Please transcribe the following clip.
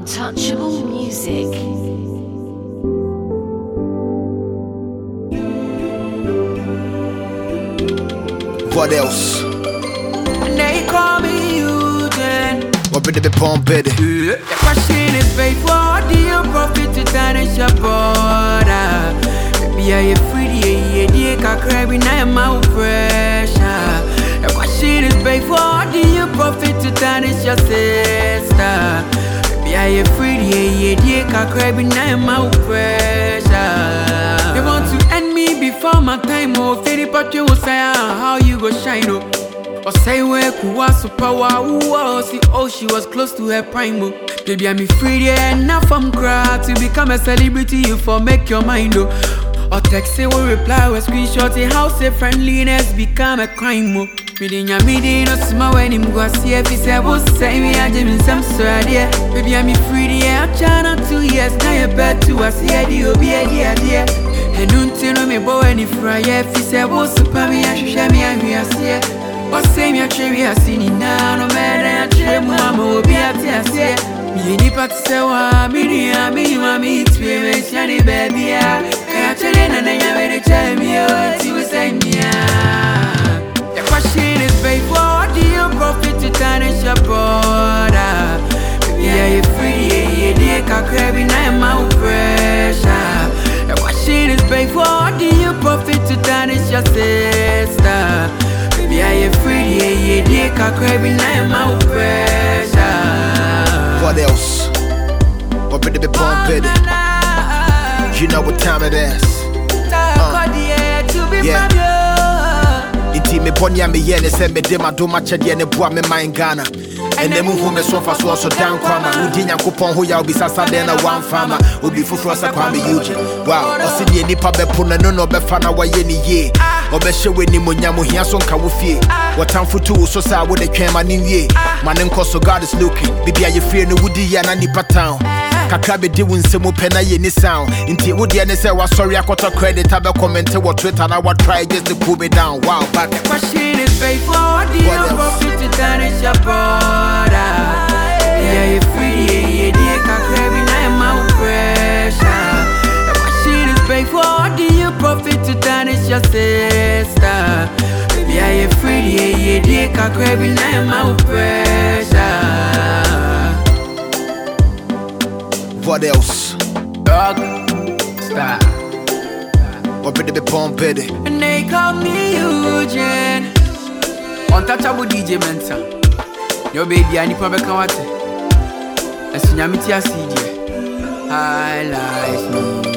Untouchable music. What else? They call me Eugene. What be the pump it? The question is faithful. Do you profit to tarnish your border? Baby, are you free? Yeah, can't cry when I'm out pressure. The question is faithful. Do you profit to tarnish your sister? Baby, are you free? Yeah, can't cry when I'm out pressure. They want to end me before my time. Oh, Fairy Pot, you will say how you go shine. Oh. Or say where was so power, see, oh, she was close to her prime. Oh. Baby, I'm free, yeah, enough from crowd to become a celebrity, you for make your mind, oh. Or text say, will reply, or screenshot, it, how say friendliness become a crime, oh. Reading your meeting, no small when him go see if he say, will say me, I did some sweat, yeah. Baby, I'm free, yeah, I'm trying 2 years, now you're bad to us, yeah, you'll be a dear. And don't know me, boy, any fry, if he say, will super me, I should share me, and we are here. What say me a cherry I seen it now, no matter a cherry, mama will be at the say. Me any part say, me, mommy, it's me, shiny baby. I tell you, and then you're ready to tell me, what you say, yeah. The question is, babe, what do you profit to tarnish your border? Yeah, you're free, yeah, can't crave in my pressure. The question is, babe, what do you profit to tarnish your sister? Baby, are you free? Yeah, can't crave in my pressure. What else? What be the pump it? You know what time it is. Inti me ponya me yene se me de ma do ma chede ne boa me man Ghana. And then move me so fast so down kwama. Udi nyankopon ho ya obi sasa de na one farmer. Obi fufuro sa kwa me Eugene. Wow, osi ni nipa be po no be fa na wa ye ni ye. Obehye we ni monya mo hia so nka wo fie. Watamfo tu so sa wo de twema ni wie. Man nko so God is looking. Bibi aye free no wudi ya na nipa town. Kakra be di wunsemu pena ye ni sound. Inti wudi ene se wa sorry akota credit abe comment wo Twitter na wa try just to cool me down. Wow, but the question is faithful. Do you profit to tarnish your border? Yeah, you're free, yeah, can't crave in my pressure. The question is faithful. Do you profit to tarnish your sister? Yeah, you're free, yeah, can't crave in my pressure. what else? Dog, stop. What be the pump it? And they call me Eugene. Untouchable DJ Mensa. Your baby, I need to come out. As soon as I see you, I like me.